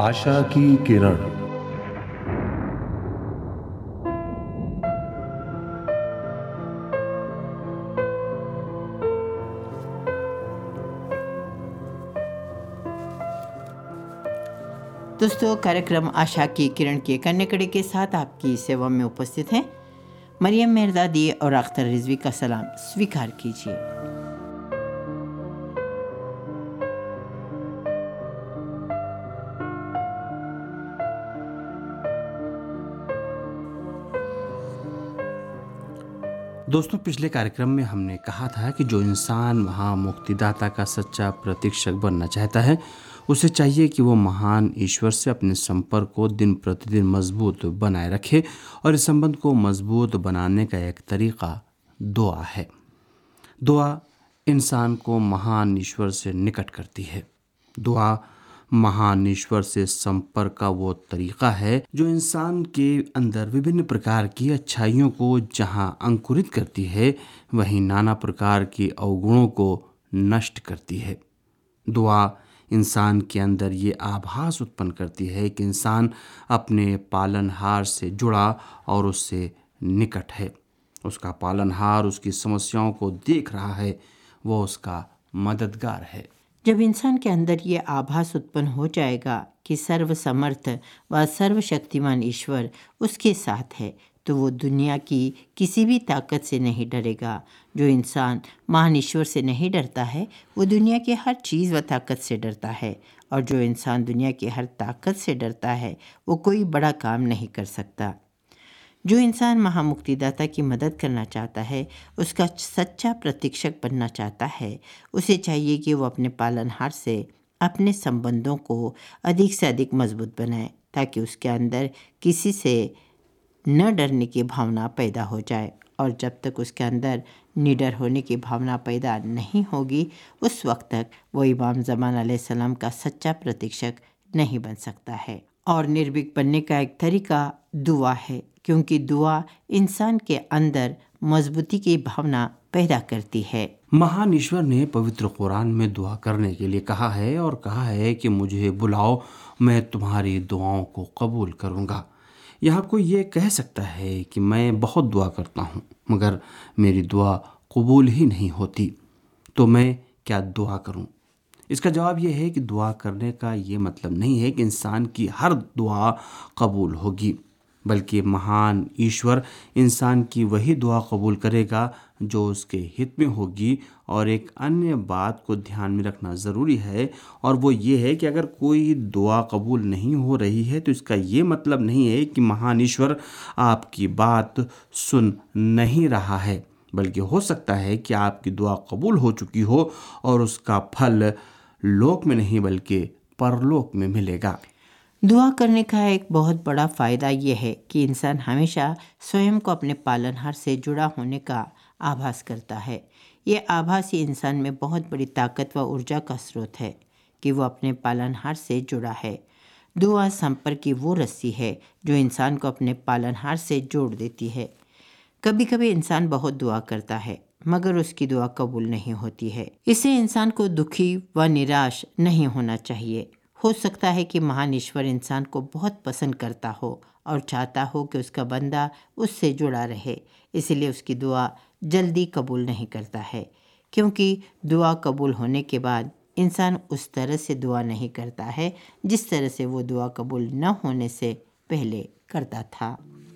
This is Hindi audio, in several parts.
आशा की किरण। दोस्तों, कार्यक्रम आशा की किरण के कन्याकड़ी के साथ आपकी सेवा में उपस्थित हैं मरियम मेहरदादी और अख्तर रिजवी का सलाम स्वीकार कीजिए। दोस्तों, पिछले कार्यक्रम में हमने कहा था कि जो इंसान वहाँ मुक्तिदाता का सच्चा प्रतीक्षक बनना चाहता है, उसे चाहिए कि वो महान ईश्वर से अपने संपर्क को दिन प्रतिदिन मजबूत बनाए रखे। और इस संबंध को मजबूत बनाने का एक तरीका दुआ है। दुआ इंसान को महान ईश्वर से निकट करती है। दुआ महान ईश्वर से संपर्क का वो तरीका है जो इंसान के अंदर विभिन्न प्रकार की अच्छाइयों को जहाँ अंकुरित करती है, वहीं नाना प्रकार के अवगुणों को नष्ट करती है। दुआ इंसान के अंदर ये आभास उत्पन्न करती है कि इंसान अपने पालनहार से जुड़ा और उससे निकट है। उसका पालनहार उसकी समस्याओं को देख रहा है, वो उसका मददगार है। जब इंसान के अंदर ये आभास उत्पन्न हो जाएगा कि सर्वसमर्थ व सर्वशक्तिमान ईश्वर उसके साथ है, तो वो दुनिया की किसी भी ताकत से नहीं डरेगा। जो इंसान महान ईश्वर से नहीं डरता है, वो दुनिया की हर चीज़ व ताकत से डरता है। और जो इंसान दुनिया की हर ताकत से डरता है, वो कोई बड़ा काम नहीं कर सकता। जो इंसान महामुक्तिदाता की मदद करना चाहता है, उसका सच्चा प्रतीक्षक बनना चाहता है, उसे चाहिए कि वो अपने पालनहार से अपने संबंधों को अधिक से अधिक मजबूत बनाए, ताकि उसके अंदर किसी से न डरने की भावना पैदा हो जाए। और जब तक उसके अंदर निडर होने की भावना पैदा नहीं होगी, उस वक्त तक वो इमाम ज़मान अलैहिस्सलाम का सच्चा प्रतीक्षक नहीं बन सकता है। और निर्भीक बनने का एक तरीका दुआ है, क्योंकि दुआ इंसान के अंदर मजबूती की भावना पैदा करती है। महान ईश्वर ने पवित्र कुरान में दुआ करने के लिए कहा है और कहा है कि मुझे बुलाओ, मैं तुम्हारी दुआओं को कबूल करूँगा। यहाँ कोई ये कह सकता है कि मैं बहुत दुआ करता हूँ मगर मेरी दुआ कबूल ही नहीं होती, तो मैं क्या दुआ करूँ? इसका जवाब यह है कि दुआ करने का ये मतलब नहीं है कि इंसान की हर दुआ कबूल होगी, बल्कि महान ईश्वर इंसान की वही दुआ कबूल करेगा जो उसके हित में होगी। और एक अन्य बात को ध्यान में रखना ज़रूरी है, और वो ये है कि अगर कोई दुआ कबूल नहीं हो रही है तो इसका ये मतलब नहीं है कि महान ईश्वर आपकी बात सुन नहीं रहा है, बल्कि हो सकता है कि आपकी दुआ कबूल हो चुकी हो और उसका फल लोक में नहीं बल्कि परलोक में मिलेगा। दुआ करने का एक बहुत बड़ा फ़ायदा यह है कि इंसान हमेशा स्वयं को अपने पालनहार से जुड़ा होने का आभास करता है। ये आभास ही इंसान में बहुत बड़ी ताकत व ऊर्जा का स्रोत है कि वो अपने पालनहार से जुड़ा है। दुआ संपर्क की वो रस्सी है जो इंसान को अपने पालनहार से जोड़ देती है। कभी कभी इंसान बहुत दुआ करता है मगर उसकी दुआ कबूल नहीं होती है। इससे इंसान को दुखी व निराश नहीं होना चाहिए। हो सकता है कि महान ईश्वर इंसान को बहुत पसंद करता हो और चाहता हो कि उसका बंदा उससे जुड़ा रहे, इसलिए उसकी दुआ जल्दी कबूल नहीं करता है, क्योंकि दुआ कबूल होने के बाद इंसान उस तरह से दुआ नहीं करता है जिस तरह से वो दुआ कबूल न होने से पहले करता था।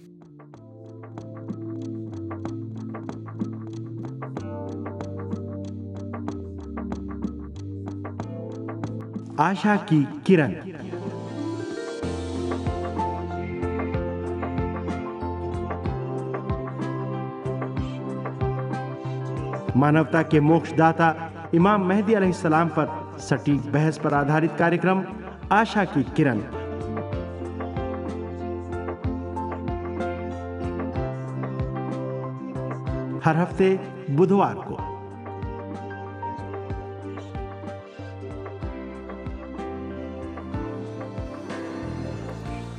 आशा की किरण। मानवता के मोक्षदाता इमाम मेहदी अलैहिस्सलाम पर सटीक बहस पर आधारित कार्यक्रम आशा की किरण। हर हफ्ते बुधवार को।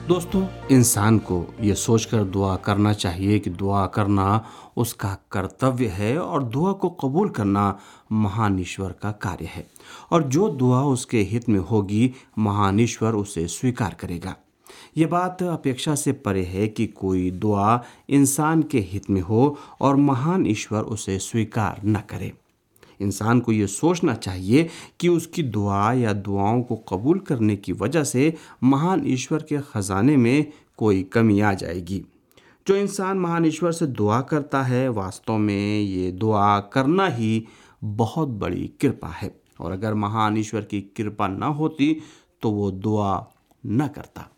दोस्तों, इंसान को ये सोचकर दुआ करना चाहिए कि दुआ करना उसका कर्तव्य है और दुआ को कबूल करना महान ईश्वर का कार्य है, और जो दुआ उसके हित में होगी महान ईश्वर उसे स्वीकार करेगा। ये बात अपेक्षा से परे है कि कोई दुआ इंसान के हित में हो और महान ईश्वर उसे स्वीकार न करे। इंसान को ये सोचना चाहिए कि उसकी दुआ या दुआओं को कबूल करने की वजह से महान ईश्वर के खजाने में कोई कमी आ जाएगी। जो इंसान महान ईश्वर से दुआ करता है, वास्तव में ये दुआ करना ही बहुत बड़ी कृपा है, और अगर महान ईश्वर की कृपा न होती तो वो दुआ न करता।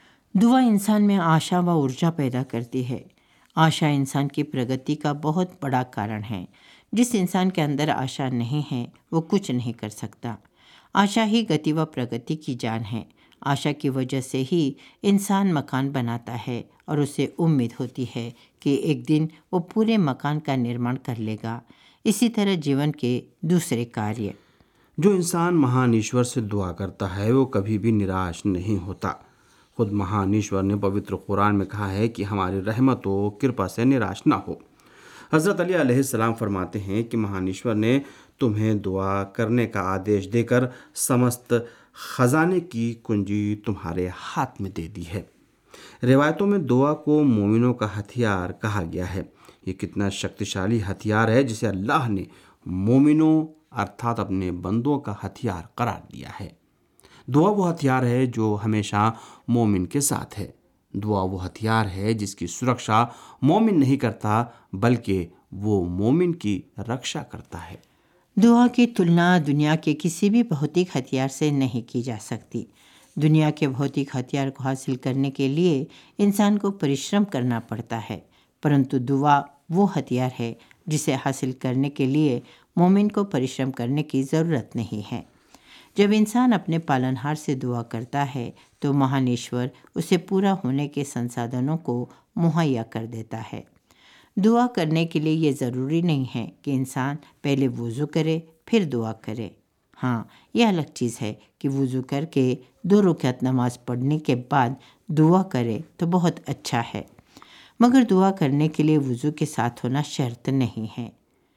दुआ इंसान में आशा व ऊर्जा पैदा करती है। आशा इंसान की प्रगति का बहुत बड़ा कारण है। जिस इंसान के अंदर आशा नहीं है वो कुछ नहीं कर सकता। आशा ही गति व प्रगति की जान है। आशा की वजह से ही इंसान मकान बनाता है और उसे उम्मीद होती है कि एक दिन वो पूरे मकान का निर्माण कर लेगा। इसी तरह जीवन के दूसरे कार्य। जो इंसान महान ईश्वर से दुआ करता है वो कभी भी निराश नहीं होता। खुद महान ईश्वर ने पवित्र कुरान में कहा है कि हमारी रहमत व कृपा से निराश ना हो। हज़रत अली अलैहिस्सलाम फरमाते हैं कि महान ईश्वर ने तुम्हें दुआ करने का आदेश देकर समस्त खजाने की कुंजी तुम्हारे हाथ में दे दी है। रिवायतों में दुआ को मोमिनों का हथियार कहा गया है। ये कितना शक्तिशाली हथियार है जिसे अल्लाह ने मोमिनों अर्थात अपने बंदों का हथियार करार दिया है। दुआ वो हथियार है जो हमेशा मोमिन के साथ है। दुआ वो हथियार है जिसकी सुरक्षा मोमिन नहीं करता बल्कि वो मोमिन की रक्षा करता है। दुआ की तुलना दुनिया के किसी भी भौतिक हथियार से नहीं की जा सकती। दुनिया के भौतिक हथियार को हासिल करने के लिए इंसान को परिश्रम करना पड़ता है, परंतु दुआ वो हथियार है जिसे हासिल करने के लिए मोमिन को परिश्रम करने की ज़रूरत नहीं है। जब इंसान अपने पालनहार से दुआ करता है तो महान ईश्वर उसे पूरा होने के संसाधनों को मुहैया कर देता है। दुआ करने के लिए ये ज़रूरी नहीं है कि इंसान पहले वुज़ू करे फिर दुआ करे। हाँ, यह अलग चीज़ है कि वुज़ू करके 2 रकात नमाज पढ़ने के बाद दुआ करे तो बहुत अच्छा है, मगर दुआ करने के लिए वुज़ू के साथ होना शर्त नहीं है।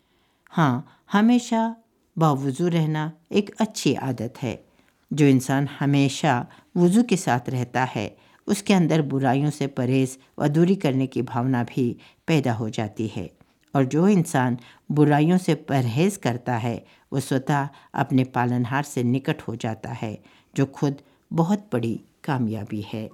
हाँ, हमेशा बावुज़ू रहना एक अच्छी आदत है। जो इंसान हमेशा वुज़ू के साथ रहता है उसके अंदर बुराइयों से परहेज़ व दूरी करने की भावना भी पैदा हो जाती है, और जो इंसान बुराइयों से परहेज़ करता है वो स्वतः अपने पालनहार से निकट हो जाता है, जो खुद बहुत बड़ी कामयाबी है।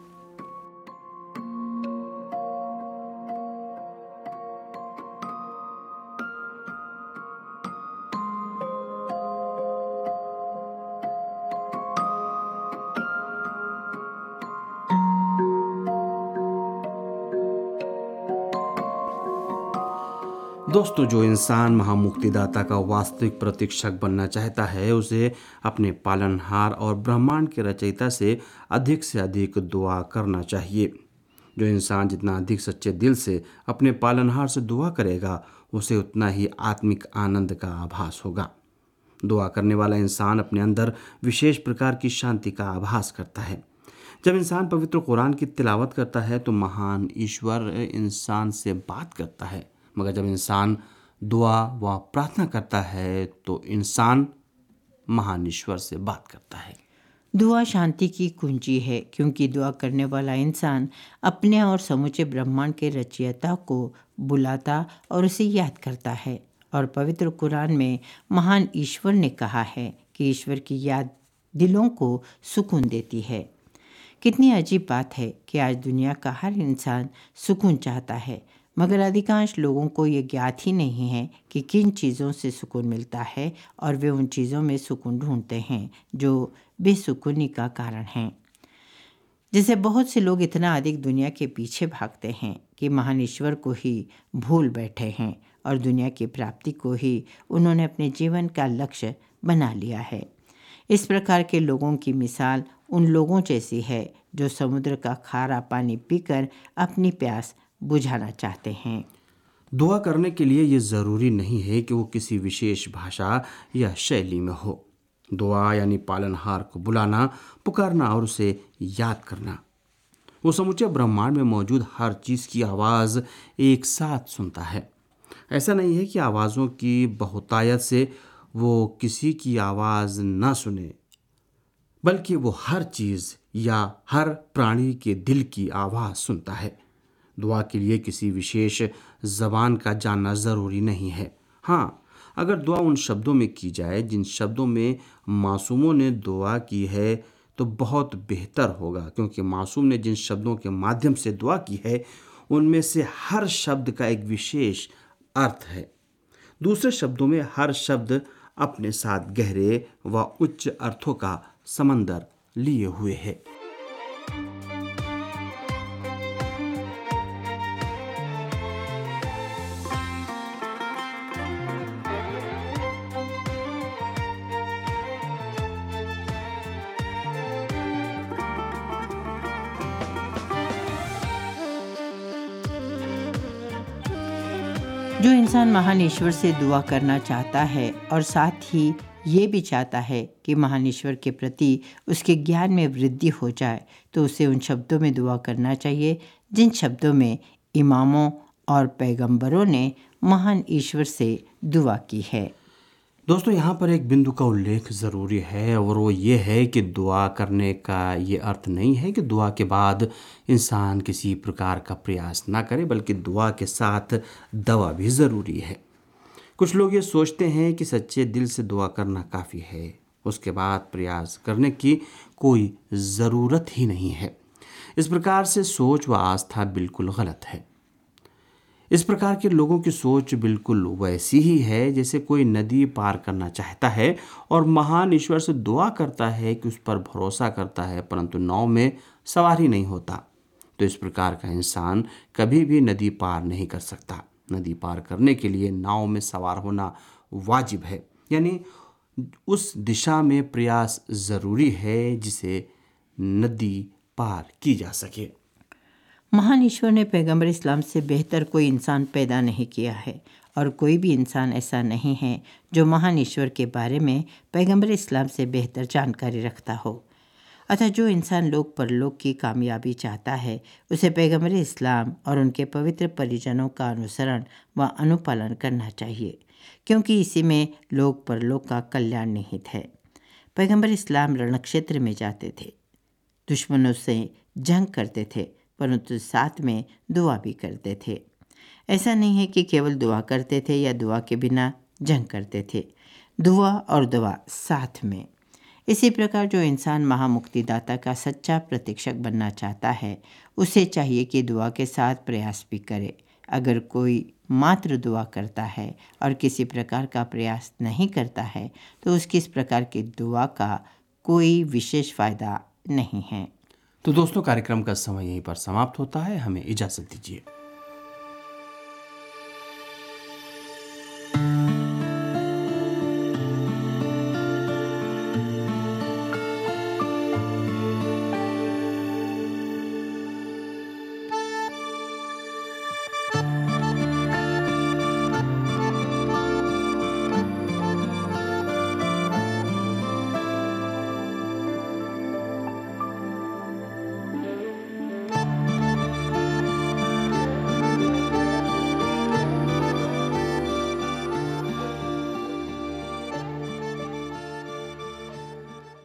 दोस्तों, जो इंसान महामुक्तिदाता का वास्तविक प्रतीक्षक बनना चाहता है उसे अपने पालनहार और ब्रह्मांड के रचयिता से अधिक दुआ करना चाहिए। जो इंसान जितना अधिक सच्चे दिल से अपने पालनहार से दुआ करेगा उसे उतना ही आत्मिक आनंद का आभास होगा। दुआ करने वाला इंसान अपने अंदर विशेष प्रकार की शांति का आभास करता है। जब इंसान पवित्र कुरान की तिलावत करता है तो महान ईश्वर इंसान से बात करता है, मगर जब इंसान दुआ व प्रार्थना करता है तो इंसान महान ईश्वर से बात करता है। दुआ शांति की कुंजी है, क्योंकि दुआ करने वाला इंसान अपने और समूचे ब्रह्मांड के रचयिता को बुलाता और उसे याद करता है। और पवित्र कुरान में महान ईश्वर ने कहा है कि ईश्वर की याद दिलों को सुकून देती है। कितनी अजीब बात है कि आज दुनिया का हर इंसान सुकून चाहता है, मगर अधिकांश लोगों को ये ज्ञात ही नहीं है कि किन चीज़ों से सुकून मिलता है, और वे उन चीज़ों में सुकून ढूंढते हैं जो बेसुकूनी का कारण हैं। जैसे बहुत से लोग इतना अधिक दुनिया के पीछे भागते हैं कि महान ईश्वर को ही भूल बैठे हैं, और दुनिया की प्राप्ति को ही उन्होंने अपने जीवन का लक्ष्य बना लिया है। इस प्रकार के लोगों की मिसाल उन लोगों जैसी है जो समुद्र का खारा पानी पीकर अपनी प्यास बुझाना चाहते हैं। दुआ करने के लिए ये ज़रूरी नहीं है कि वो किसी विशेष भाषा या शैली में हो। दुआ यानी पालनहार को बुलाना, पुकारना और उसे याद करना। वो समूचे ब्रह्मांड में मौजूद हर चीज़ की आवाज़ एक साथ सुनता है। ऐसा नहीं है कि आवाज़ों की बहुतायत से वो किसी की आवाज़ ना सुने, बल्कि वो हर चीज़ या हर प्राणी के दिल की आवाज़ सुनता है। दुआ के लिए किसी विशेष ज़बान का जानना ज़रूरी नहीं है। हाँ, अगर दुआ उन शब्दों में की जाए जिन शब्दों में मासूमों ने दुआ की है तो बहुत बेहतर होगा, क्योंकि मासूम ने जिन शब्दों के माध्यम से दुआ की है उनमें से हर शब्द का एक विशेष अर्थ है। दूसरे शब्दों में हर शब्द अपने साथ गहरे व उच्च अर्थों का समंदर लिए हुए है। जो इंसान महान ईश्वर से दुआ करना चाहता है और साथ ही ये भी चाहता है कि महान ईश्वर के प्रति उसके ज्ञान में वृद्धि हो जाए, तो उसे उन शब्दों में दुआ करना चाहिए जिन शब्दों में इमामों और पैगंबरों ने महान ईश्वर से दुआ की है। दोस्तों, यहाँ पर एक बिंदु का उल्लेख ज़रूरी है, और वो ये है कि दुआ करने का ये अर्थ नहीं है कि दुआ के बाद इंसान किसी प्रकार का प्रयास ना करे, बल्कि दुआ के साथ दवा भी ज़रूरी है। कुछ लोग ये सोचते हैं कि सच्चे दिल से दुआ करना काफ़ी है, उसके बाद प्रयास करने की कोई ज़रूरत ही नहीं है। इस प्रकार से सोच व आस्था बिल्कुल गलत है। इस प्रकार के लोगों की सोच बिल्कुल वैसी ही है जैसे कोई नदी पार करना चाहता है और महान ईश्वर से दुआ करता है कि उस पर भरोसा करता है, परंतु नाव में सवार ही नहीं होता। तो इस प्रकार का इंसान कभी भी नदी पार नहीं कर सकता। नदी पार करने के लिए नाव में सवार होना वाजिब है, यानी उस दिशा में प्रयास ज़रूरी है जिसे नदी पार की जा सके। महान ईश्वर ने पैगंबर इस्लाम से बेहतर कोई इंसान पैदा नहीं किया है, और कोई भी इंसान ऐसा नहीं है जो महान ईश्वर के बारे में पैगंबर इस्लाम से बेहतर जानकारी रखता हो। अतः जो इंसान लोक परलोक की कामयाबी चाहता है उसे पैगंबर इस्लाम और उनके पवित्र परिजनों का अनुसरण व अनुपालन करना चाहिए, क्योंकि इसी में लोक परलोक का कल्याण निहित है। पैगंबर इस्लाम रणक्षेत्र में जाते थे, दुश्मनों से जंग करते थे, परंतु साथ में दुआ भी करते थे। ऐसा नहीं है कि केवल दुआ करते थे या दुआ के बिना जंग करते थे, दुआ और दुआ साथ में। इसी प्रकार जो इंसान महामुक्तिदाता का सच्चा प्रतीक्षक बनना चाहता है उसे चाहिए कि दुआ के साथ प्रयास भी करे। अगर कोई मात्र दुआ करता है और किसी प्रकार का प्रयास नहीं करता है तो उसकी इस प्रकार की दुआ का कोई विशेष फ़ायदा नहीं है। तो दोस्तों, कार्यक्रम का समय यहीं पर समाप्त होता है। हमें इजाज़त दीजिए।